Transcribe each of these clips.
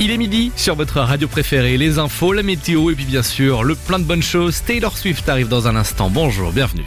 Il est midi sur votre radio préférée, les infos, la météo et puis bien sûr le plein de bonnes choses. Taylor Swift arrive dans un instant. Bonjour, bienvenue.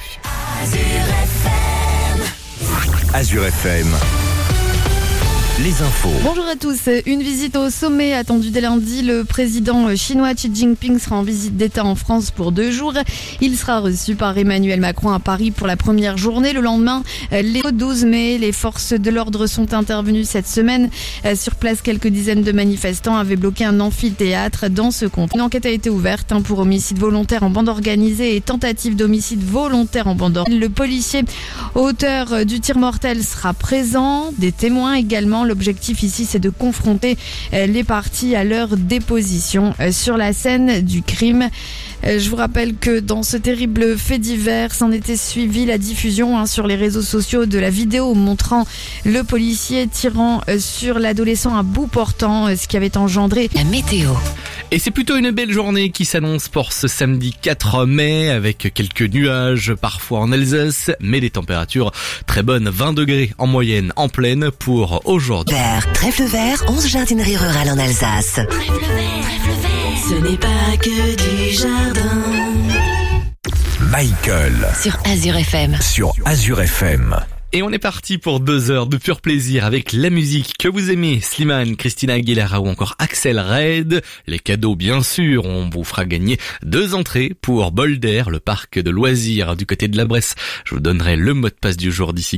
Azure FM. Les infos. Bonjour à tous. Une visite au sommet attendue dès lundi. Le président chinois Xi Jinping sera en visite d'État en France pour 2 jours. Il sera reçu par Emmanuel Macron à Paris pour la première journée. Le lendemain, le 12 mai, les forces de l'ordre sont intervenues cette semaine. Sur place, quelques dizaines de manifestants avaient bloqué un amphithéâtre dans ce contexte. Une enquête a été ouverte pour homicide volontaire en bande organisée et tentative d'homicide volontaire en bande organisée. Le policier auteur du tir mortel sera présent. Des témoins également. L'objectif ici, c'est de confronter les parties à leur déposition sur la scène du crime. Je vous rappelle que dans ce terrible fait divers, s'en était suivi la diffusion sur les réseaux sociaux de la vidéo montrant le policier tirant sur l'adolescent à bout portant, ce qui avait engendré la météo. Et c'est plutôt une belle journée qui s'annonce pour ce samedi 4 mai avec quelques nuages parfois en Alsace, mais des températures très bonnes, 20 degrés en moyenne en pleine pour aujourd'hui. Trèfle vert, 11 jardineries rurales en Alsace. Trèfle vert, ce n'est pas que du jardin. Michael. Sur Azure FM. Sur Azure FM. Et on est parti pour 2 heures de pur plaisir avec la musique que vous aimez, Slimane, Christina Aguilera ou encore Axel Red. Les cadeaux, bien sûr, on vous fera gagner 2 entrées pour Boulder, le parc de loisirs du côté de la Bresse. Je vous donnerai le mot de passe du jour d'ici.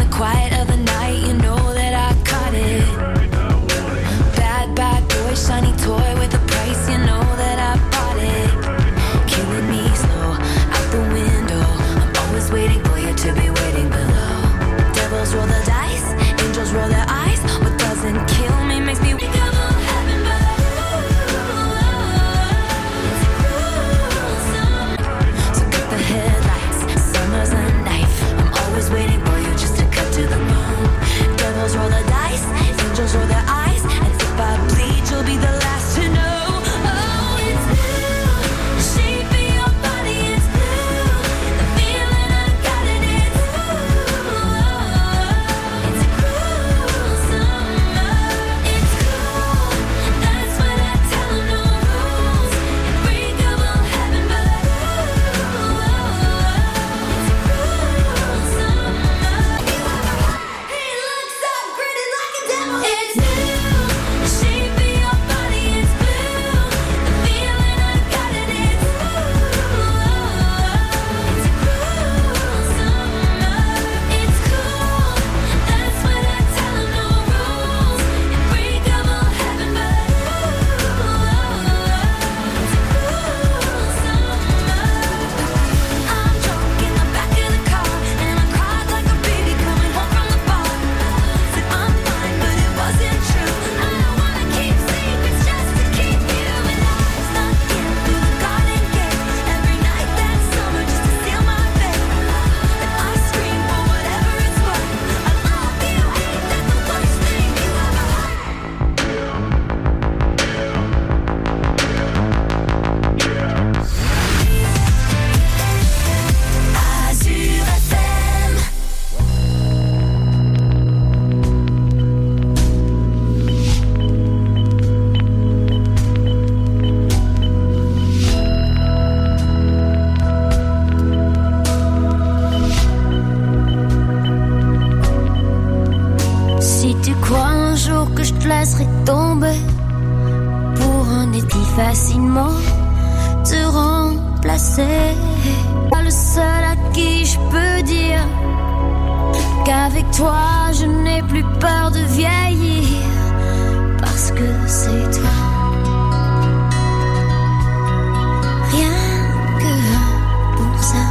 Tomber pour un été facilement te remplacer. Pas le seul à qui je peux dire qu'avec toi je n'ai plus peur de vieillir, parce que c'est toi. Rien que pour ça,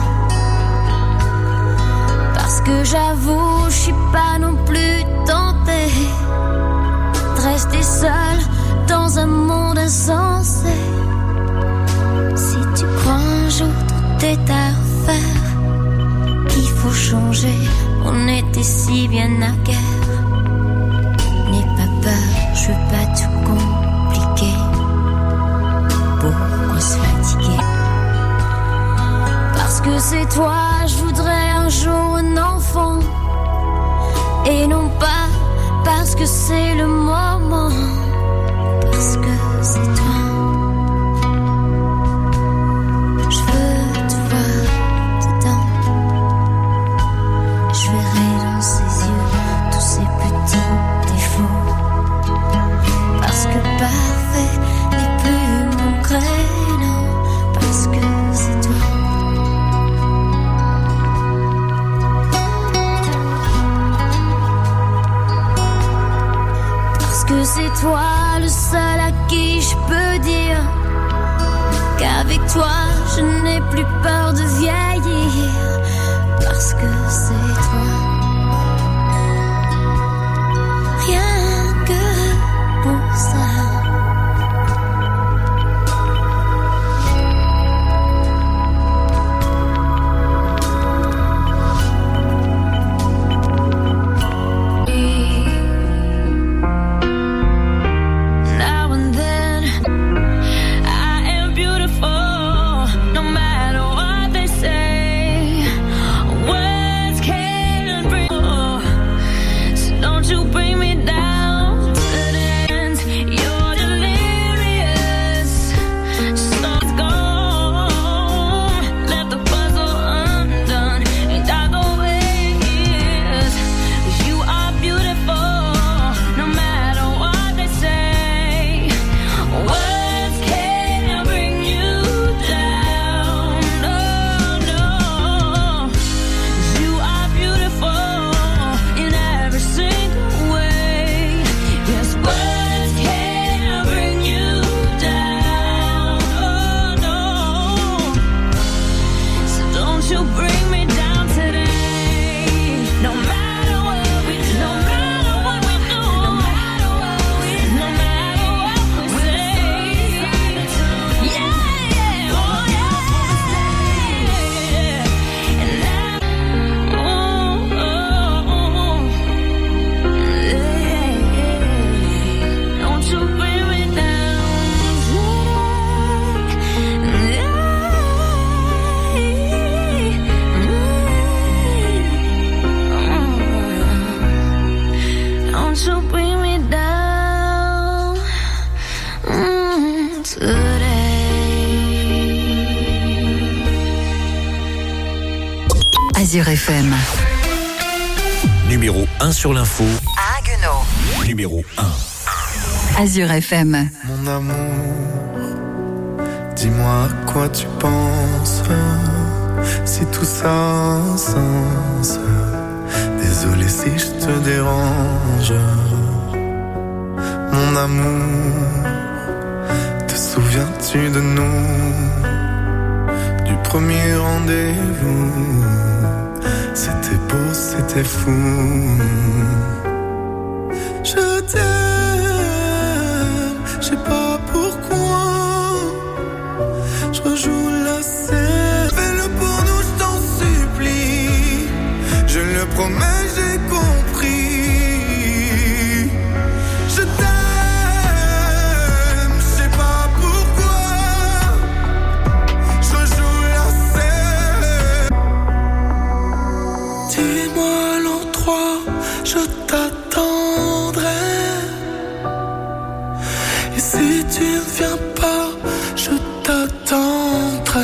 parce que j'avoue je suis pas non plus tentée rester seule dans un monde insensé. Si tu crois un jour tout est à refaire, qu'il faut changer, on était si bien naguère. N'aie pas peur, je veux pas tout compliquer. Pourquoi se fatiguer? Parce que c'est toi, je voudrais un jour un enfant, et non pas parce que c'est le moment, parce que qu'avec toi je n'ai plus peur de vieillir, parce que c'est toi. Rien que pour ça. Azure FM. Numéro 1 sur l'info. À Haguenau. Numéro 1. Azure FM. Mon amour, dis-moi à quoi tu penses, si tout ça a un sens. Désolé si je te dérange. Mon amour, te souviens-tu de nous, du premier rendez-vous? C'était beau, c'était fou. Je t'aime, je sais pas pourquoi. Je rejoue la scène. Fais-le pour nous, je t'en supplie. Je le promets, j'ai compris. Je t'aime, je sais pas pourquoi. Je rejoue la scène. Dis-moi l'endroit, je t'attendrai. Et si tu ne viens pas, je t'attendrai.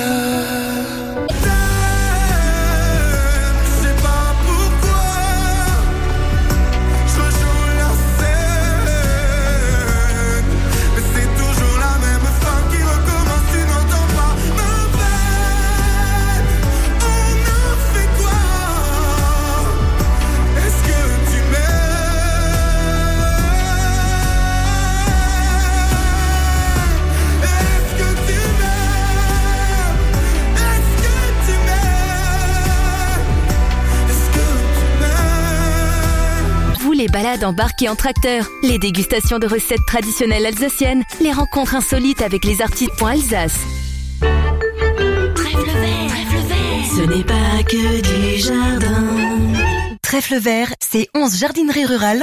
Les balades embarquées en tracteur, les dégustations de recettes traditionnelles alsaciennes, les rencontres insolites avec les artistes .Alsace. Trèfle vert, ce n'est pas que du jardin. Trèfle vert, c'est 11 jardineries rurales.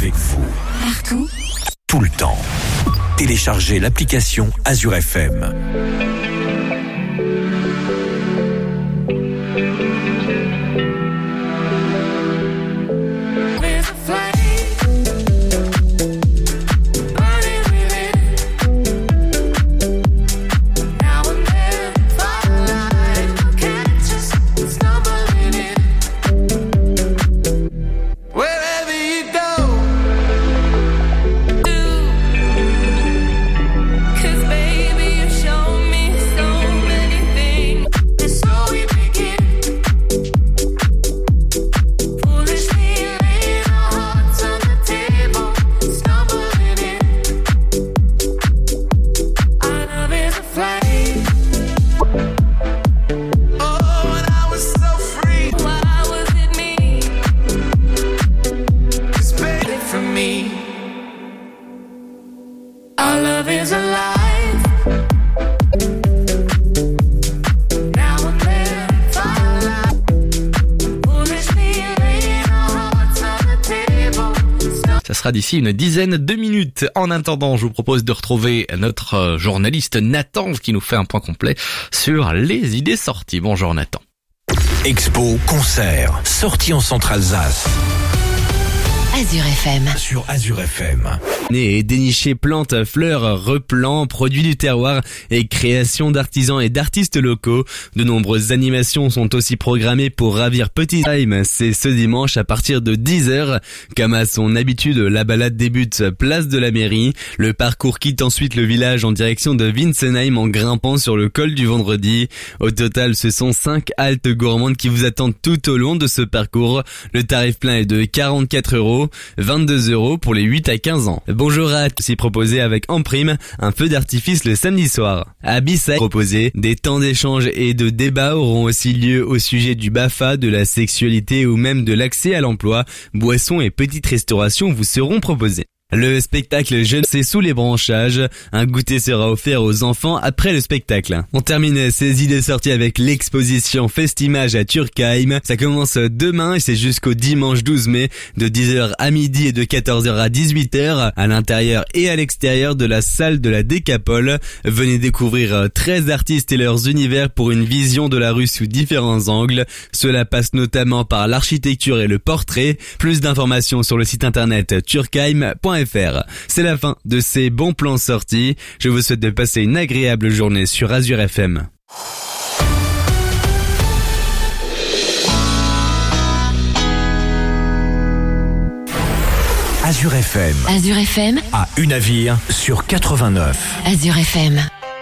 avec vous. Partout. Tout le temps. Téléchargez l'application Azure FM. D'ici une dizaine de minutes. En attendant, je vous propose de retrouver notre journaliste Nathan qui nous fait un point complet sur les idées sorties. Bonjour Nathan. Expo, concert, sortie en Centre-Alsace. Azure FM. Sur Azure FM. Et dénicher plantes, fleurs, replants, produits du terroir et création d'artisans et d'artistes locaux. De nombreuses animations sont aussi programmées pour ravir Petit Time. C'est ce dimanche à partir de 10h. Comme à son habitude, la balade débute place de la mairie. Le parcours quitte ensuite le village en direction de Winsenheim en grimpant sur le col du vendredi. Au total, ce sont 5 haltes gourmandes qui vous attendent tout au long de ce parcours. Le tarif plein est de 44 €. 22 € pour les 8 à 15 ans. Bonjour à aussi proposé avec en prime un feu d'artifice le samedi soir. À Bissau proposé, des temps d'échange et de débat auront aussi lieu au sujet du BAFA, de la sexualité ou même de l'accès à l'emploi. Boissons et petites restaurations vous seront proposées. Le spectacle Jeune, c'est sous les branchages. Un goûter sera offert aux enfants après le spectacle. On termine ces idées sorties avec l'exposition Festimage à Turkheim. Ça commence demain et c'est jusqu'au dimanche 12 mai de 10h à midi et de 14h à 18h à l'intérieur et à l'extérieur de la salle de la Décapole. Venez découvrir 13 artistes et leurs univers pour une vision de la rue sous différents angles. Cela passe notamment par l'architecture et le portrait. Plus d'informations sur le site internet turkheim.fr. C'est la fin de ces bons plans sortis. Je vous souhaite de passer une agréable journée sur Azure FM. Azure FM. Azure FM. À Unavir sur 89. Azure FM.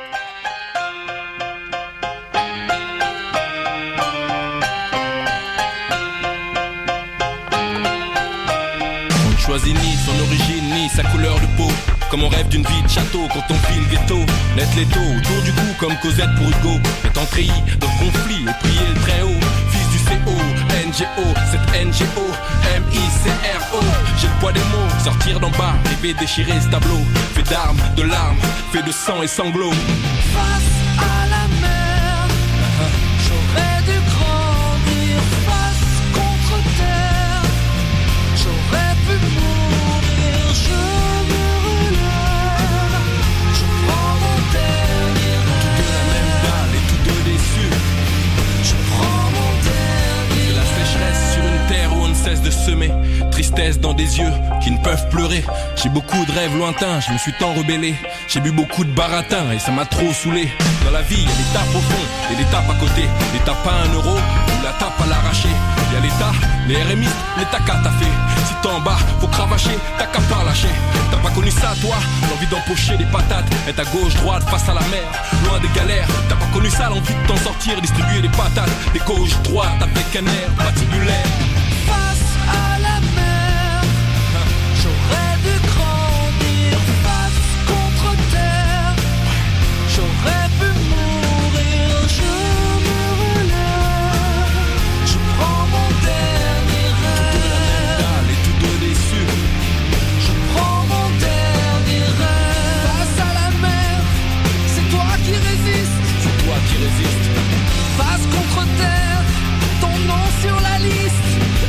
Choisis ni son origine ni sa couleur de peau. Comme on rêve d'une vie de château quand on vit le ghetto. Net l'étau autour du cou comme Cosette pour Hugo. Étant treillis dans le conflit et prier le très haut. Fils du CO, NGO, cette NGO, MICRO. J'ai le poids des mots, sortir d'en bas, rêver déchirer ce tableau. Fait d'armes, de larmes, fait de sang et sanglots. Face à la mer, j'aurais dû grandir. Face contre terre, j'aurais pu mourir. Je me relève, je prends mon dernier rêve. Que la même balle et tous deux déçus. Je prends mon dernier C'est la sécheresse sur une terre où on ne cesse de semer. Tristesse dans des yeux qui ne peuvent pleurer. J'ai beaucoup de rêves lointains, je me suis tant rebellé. J'ai bu beaucoup de baratin et ça m'a trop saoulé. Dans la vie, il y a des tapes au fond et des tapes à côté. Des tapes à 1 € ou la tape à l'arraché. Il y a l'État, les RMistes, l'État qu'a taffé. Si t'es en bas, faut cravacher, t'as qu'à pas lâcher. T'as pas connu ça toi, l'envie d'empocher des patates. Être à gauche, droite, face à la mer, loin des galères. T'as pas connu ça, l'envie de t'en sortir, distribuer des patates. Des gauche, droite, avec un air patibulaire. face à la mer, j'aurais dû grandir. Face contre terre, j'aurais pu mourir. Je me relève, je prends mon dernier rêve. Et tous deux déçus. Je prends mon dernier rêve. Face à la mer, c'est toi qui résistes. C'est toi qui résistes. Face contre terre, ton nom sur la liste.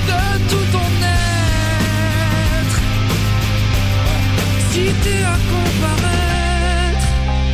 t'aider à comparaître.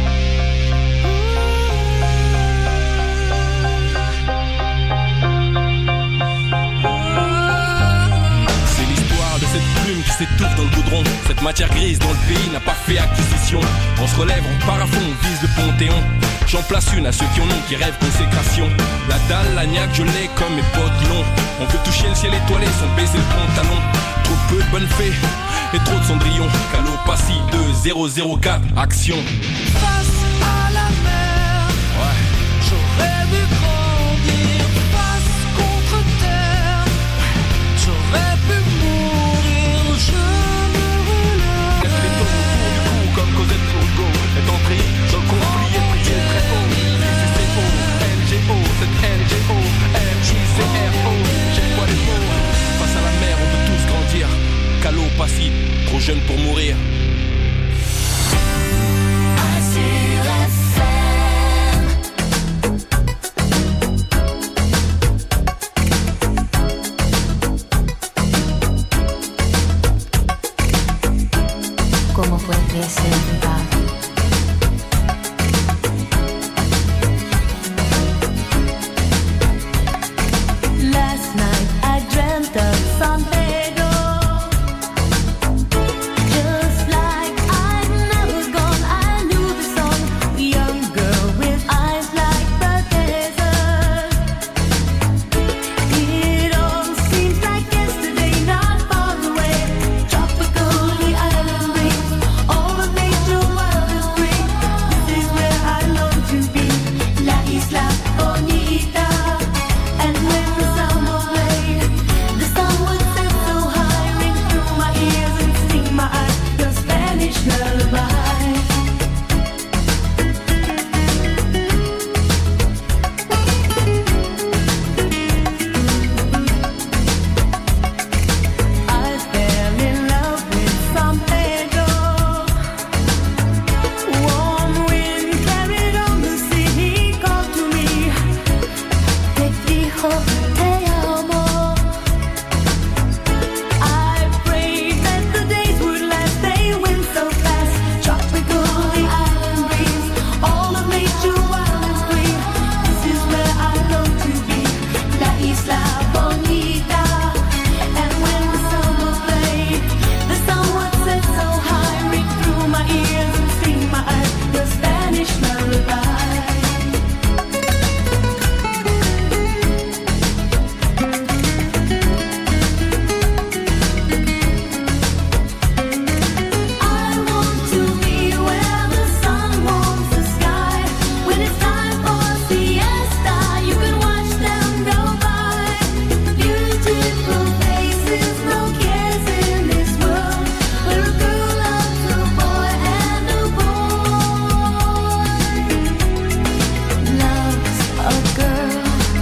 C'est l'histoire de cette plume qui s'étouffe dans le goudron. Cette matière grise dont le pays n'a pas fait acquisition. On se relève, on part à fond, on vise le Panthéon. J'en place une à ceux qui en ont, qui rêvent consécration. La dalle, la niaque, je l'ai comme mes potes longs. On veut toucher le ciel étoilé sans baiser le pantalon. Trop peu de bonnes fées et trop de cendrillon. Calopassie 2004, action. Face à la mer, Ouais. j'aurais dû grandir. Face contre terre, j'aurais pu mourir. Je me relève. Lève les tons autour du cou comme Cosette Flogo. Est entrée dans le conflit et prié très haut. CCCO, LGO, cette LGO, MJCRO. J'ai quoi les mots. Face à la mer, on veut tous grandir. Calopassie, trop jeune pour mourir. ¿Cómo fue presentar? Last night I dreamt of San Pedro. Just like I've never gone, I knew the song. A young girl with eyes like the desert. It all seems like yesterday, not far away. Tropical, the island breeze, all of nature wild and free. This is where I long to be, La Isla Bonita. And when the samba played, the sun would set so high, ring through my ears and sting my eyes, your Spanish lullaby. I fell in love with San Pedro. Warm wind carried on the sea, he called to me. Te dijo te amo. I prayed that the days would last, they went so fast. Tropical, the island breeze, all of nature wild and free. This is where I long to be, La Isla Bonita. And when the summer played, the sun would set so high, ring through my ears and sting my eyes, your Spanish lullaby. I want to be where the sun warms the sky. When it's time for siesta, you can watch them go by. Beautiful faces, no cares in this world. Where a girl loves a boy and a boy loves a girl.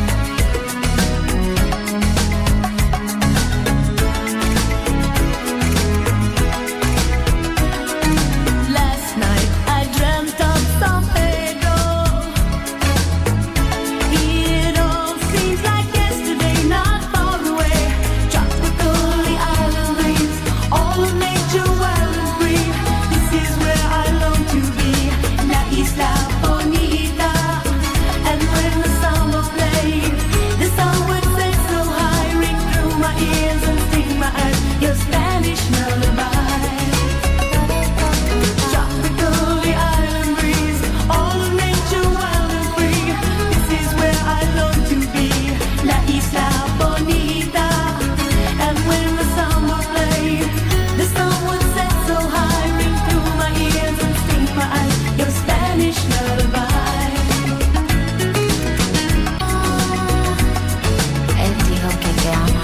Last night I dreamt of San Pedro. It all seems like yesterday, not far away. Tropical, the island breeze, all of nature wild and free. This is where I long to be, La Isla Bonita. And when the summer played, the sun would set so high, ring through my ears and sting my eyes, your Spanish lullaby. Tropical, the island breeze, all of nature wild and free. This is where I long to be, La Isla Bonita. And when the summer played, the sun would set so high, ring through my ears and sting my eyes, your Spanish lullaby. Elle dijo que te ama.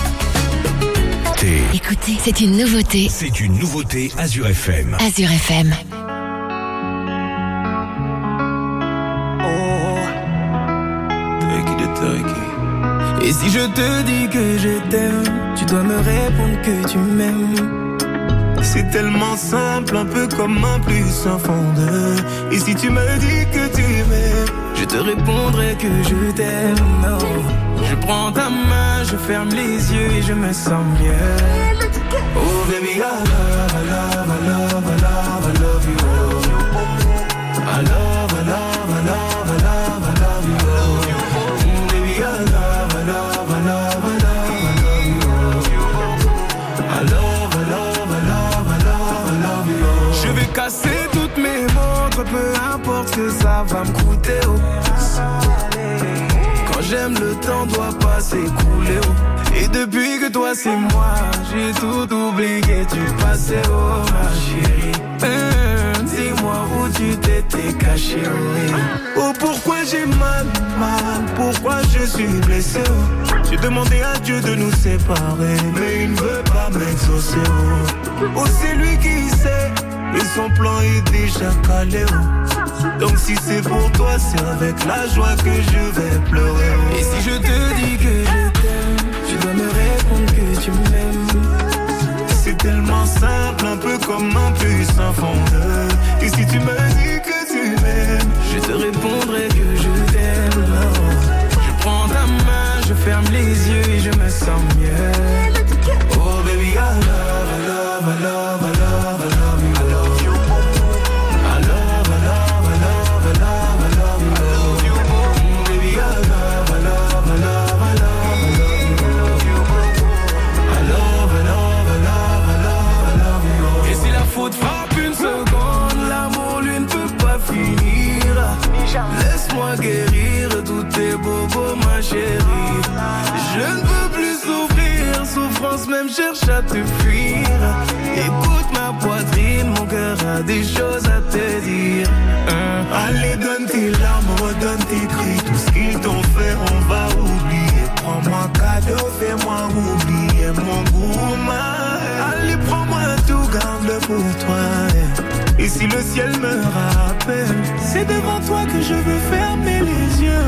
Écoutez, c'est une nouveauté. C'est une nouveauté Azure FM. Azure FM. Et si je te dis que je t'aime, tu dois me répondre que tu m'aimes. C'est tellement simple, un peu comme un plus sans fondeur. Et si tu me dis que tu m'aimes, je te répondrai que je t'aime. Non. Je prends ta main, je ferme les yeux et je me sens mieux. Oh baby, I love, I love, I love, I love. que ça va me coûter, oh. Quand j'aime, le temps doit pas s'écouler, oh. Et depuis que toi c'est moi, j'ai tout oublié du passé, oh ma chérie. Dis-moi où tu t'étais caché, oh. Oh pourquoi j'ai mal, pourquoi je suis blessé, oh. J'ai demandé à Dieu de nous séparer, mais il ne veut pas m'exaucer, oh. Oh c'est lui qui sait, et son plan est déjà calé, oh. Donc si c'est pour toi, c'est avec la joie que je vais pleurer, oh. Et si je te dis que je t'aime, tu dois me répondre que tu m'aimes. C'est tellement simple, un peu comme un puissant fondeur. Et si tu me dis que tu m'aimes, je te répondrai que je t'aime. Je prends ta main, je ferme les yeux et je me sens mieux. Oh baby, I love, I love, I love, I love, I love you. I love you. I love, I love, I love, I love, I love you. I love you. Baby, I love, I love, I love, I love, I love you. I love, I love, I love, I love, I love you. Et si la faute frappe une seconde, l'amour lui ne peut pas finir. Laisse-moi guérir tous tes bobos, ma chérie. Je ne peux plus souffrir, souffrance même cherche à te fuir. Écoute ma poitrine, mon cœur a des choses à te dire. Allez, donne tes larmes, redonne tes cris. Tout ce qu'ils t'ont fait, on va oublier. Prends-moi cadeau, fais-moi oublier mon gourmand. Allez, prends-moi tout, garde-le pour toi. Et si le ciel me rappelle, c'est devant toi que je veux fermer les yeux.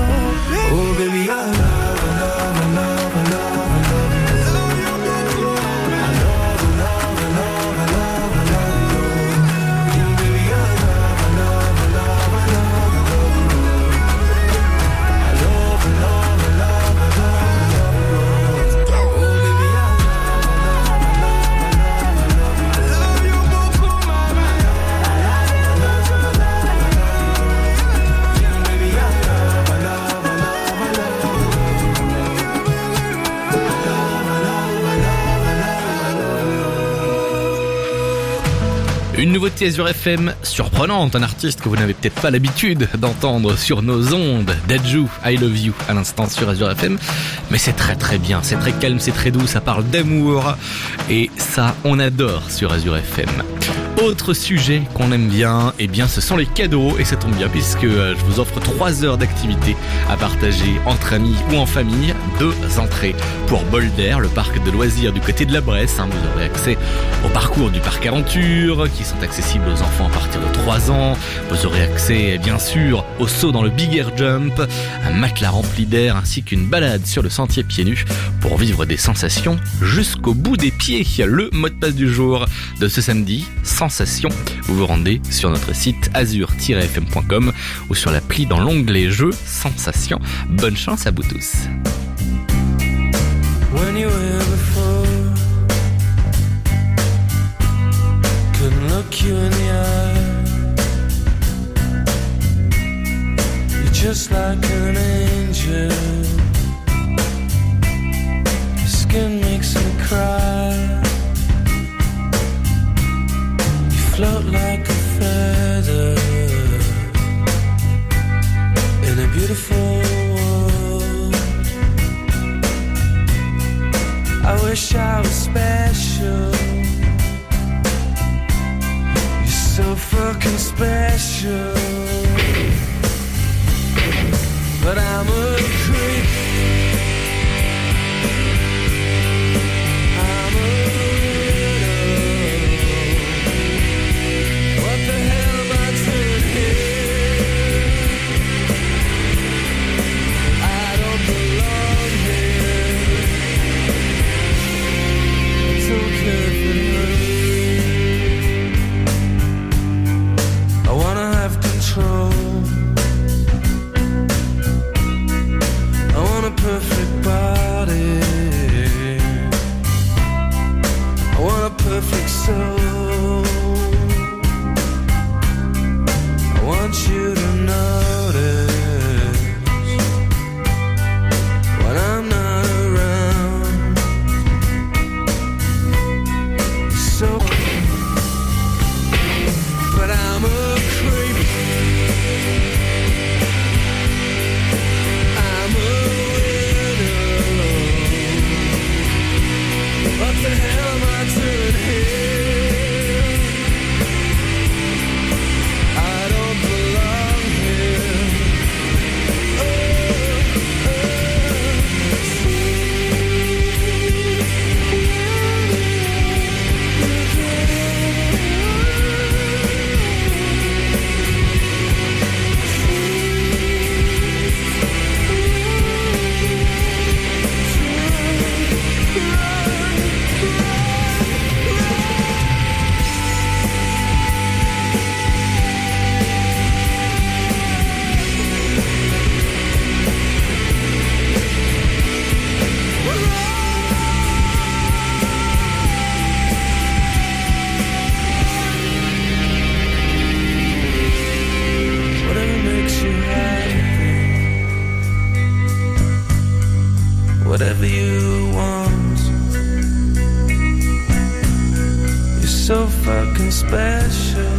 Oh baby, I love, I love, I love, I love, I love you. I love, I love, I love, I love, I love you. Baby, I love, I love, I love, I love, I love you. I love, I love, I love, I love, I love you. Oh baby, I love, I love, I love, I love, I love you. Beaucoup, mama. Une nouveauté Azure FM surprenante, un artiste que vous n'avez peut-être pas l'habitude d'entendre sur nos ondes. Dadju, I Love You, à l'instant sur Azure FM. Mais c'est très très bien, c'est très calme, c'est très doux, ça parle d'amour. Et ça, on adore sur Azure FM. Autre sujet qu'on aime bien, eh bien ce sont les cadeaux. Et ça tombe bien puisque je vous offre 3 heures d'activité à partager entre amis ou en famille. 2 entrées pour Boulder, le parc de loisirs du côté de la Bresse. Vous aurez accès au parcours du parc Aventure qui sont accessibles aux enfants à partir de 3 ans. Vous aurez accès bien sûr au saut dans le Big Air Jump, un matelas rempli d'air ainsi qu'une balade sur le sentier pieds nus pour vivre des sensations jusqu'au bout des pieds. Le mot de passe du jour de ce samedi, sensation. Vous vous rendez sur notre site azur-fm.com ou sur l'appli dans l'onglet jeux sensations. Bonne chance à vous tous. When you were before, couldn't look you in the eye. You're just like an angel. Your skin makes me cry. You float like a feather in a beautiful world. I wish I was special. You're so fucking special. But I'm a creep. I'm a widow. What the hell am I doing here? I don't belong here. Don't care for me. I wanna have control. I want a perfect body. I want a perfect soul. I want you to notice when I'm not around. So, but I'm a creep. whatever you want. You're so fucking special.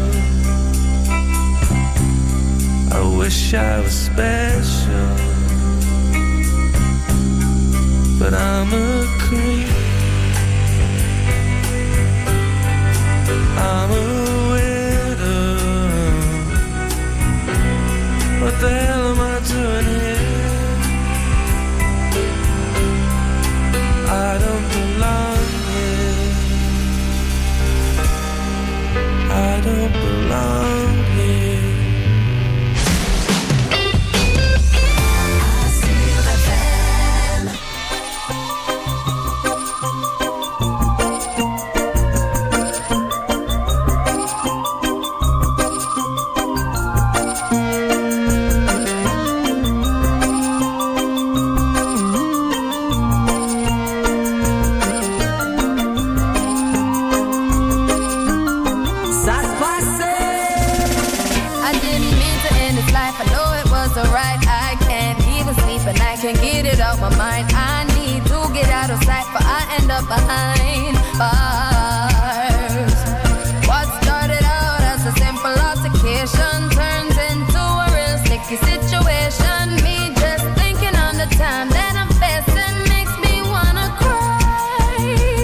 I wish I was special, but I'm a creep. I'm a widow. What the hell am I doing here? I don't belong here. I don't belong here. Behind bars. What started out as a simple altercation turns into a real sticky situation. Me just thinking on the time that I'm facing makes me wanna cry.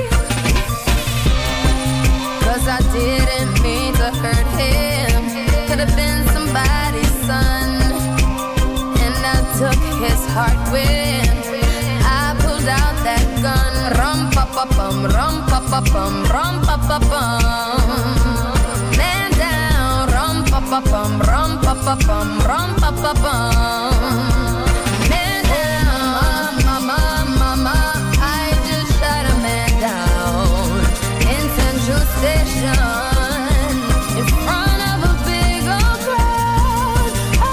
'Cause I didn't mean to hurt him. Could have been somebody's son, and I took his heart with. I pulled out that gun. Rum pa pa bum, rum pa pa bum, rum pa pa bum. Man down, rum pa pa bum, rum pa pa bum, rum pa pa bum. Man down, mama, mama, I just shot a man down in Central Station in front of a big old crowd.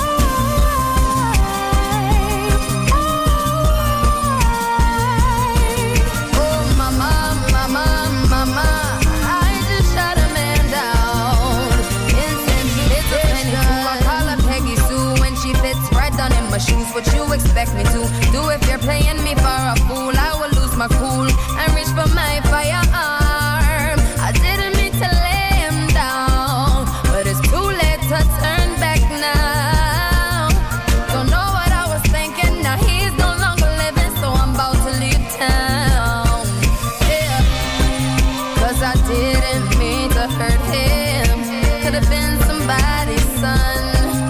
Shoes, what you expect me to do if you're playing me for a fool? I will lose my cool and reach for my firearm. I didn't mean to lay him down, but it's too late to turn back now. Don't know what I was thinking, now he's no longer living, so I'm about to leave town. Yeah, 'cause I didn't mean to hurt him. Could have been somebody's son,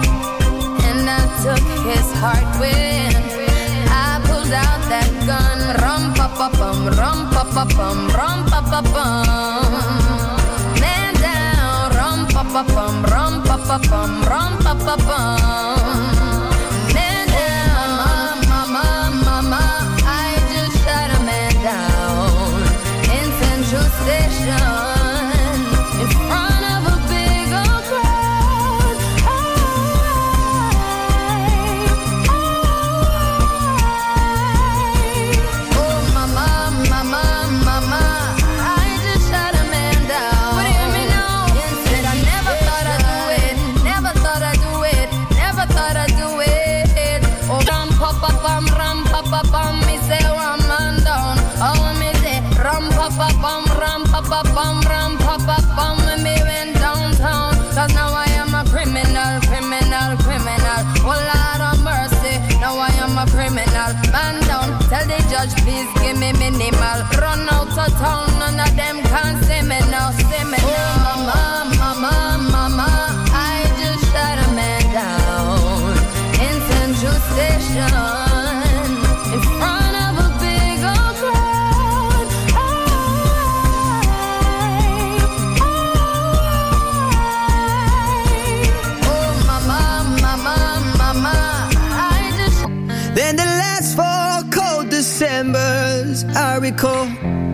took his heart with. I pulled out that gun. Rum pa pa bum, rum pa pa bum, rum pa pa bum. Man down, rum pa pa bum, rum pa pa bum, rum pa pa bum. Man down, mama, mama, I just shot a man down in Central Station in front of a big old crowd. Bum, rum, pa, pa, bum, when me went downtown. 'Cause now I am a criminal, criminal, criminal. Oh Lord of mercy, now I am a criminal. Man down, tell the judge please give me minimal. Run out of town, none of them can see me now, see me now. Oh mama, mama, mama, I just shot a man down in Central Station in front of a big old crowd. Oh mama, mama, mama, I just. Then the last 4 cold Decembers I recall,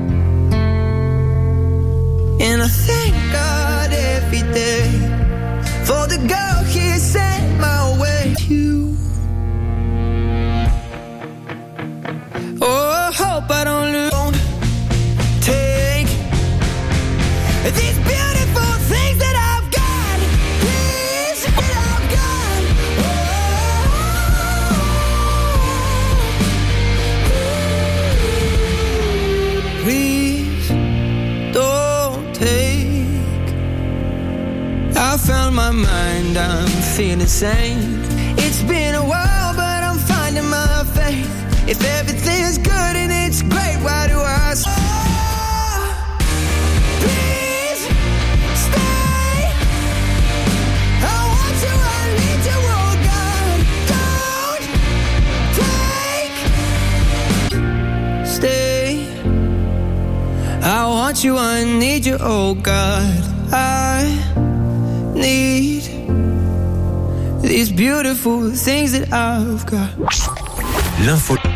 and I thank God every day for the girl He sent my way. You. Oh, I hope I don't take these beautiful things that I've got. Please, that I've got. Oh, I found my mind, I'm feeling sane. It's been a while, but I'm finding my faith. If everything's good and it's great, why do I stay? Please stay. I want you, I need you, oh God. Don't take. Stay. I want you, I need you, oh God. I need these beautiful things that I've got. L'info.